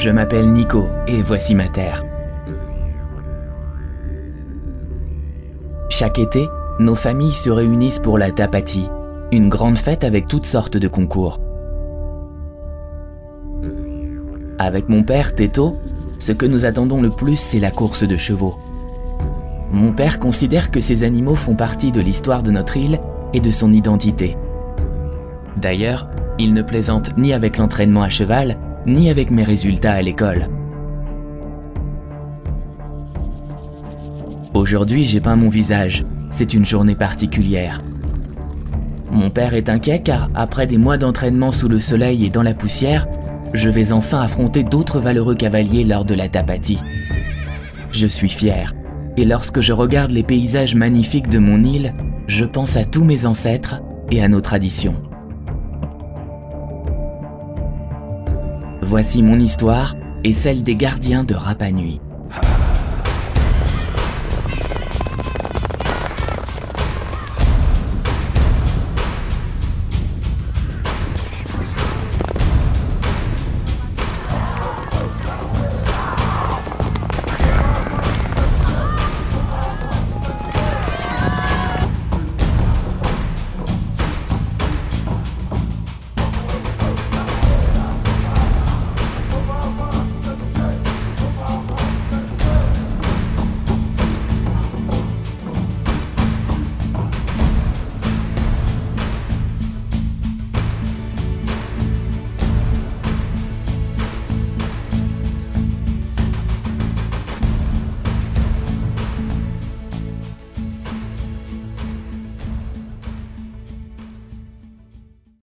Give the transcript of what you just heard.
Je m'appelle Nico et voici ma terre. Chaque été, nos familles se réunissent pour la Tapati, une grande fête avec toutes sortes de concours. Avec mon père, Teto, ce que nous attendons le plus, c'est la course de chevaux. Mon père considère que ces animaux font partie de l'histoire de notre île et de son identité. D'ailleurs, il ne plaisante ni avec l'entraînement à cheval, ni avec mes résultats à l'école. Aujourd'hui, j'ai peint mon visage. C'est une journée particulière. Mon père est inquiet car, après des mois d'entraînement sous le soleil et dans la poussière, je vais enfin affronter d'autres valeureux cavaliers lors de la Tapati. Je suis fier. Et lorsque je regarde les paysages magnifiques de mon île, je pense à tous mes ancêtres et à nos traditions. Voici mon histoire et celle des gardiens de Rapa Nui.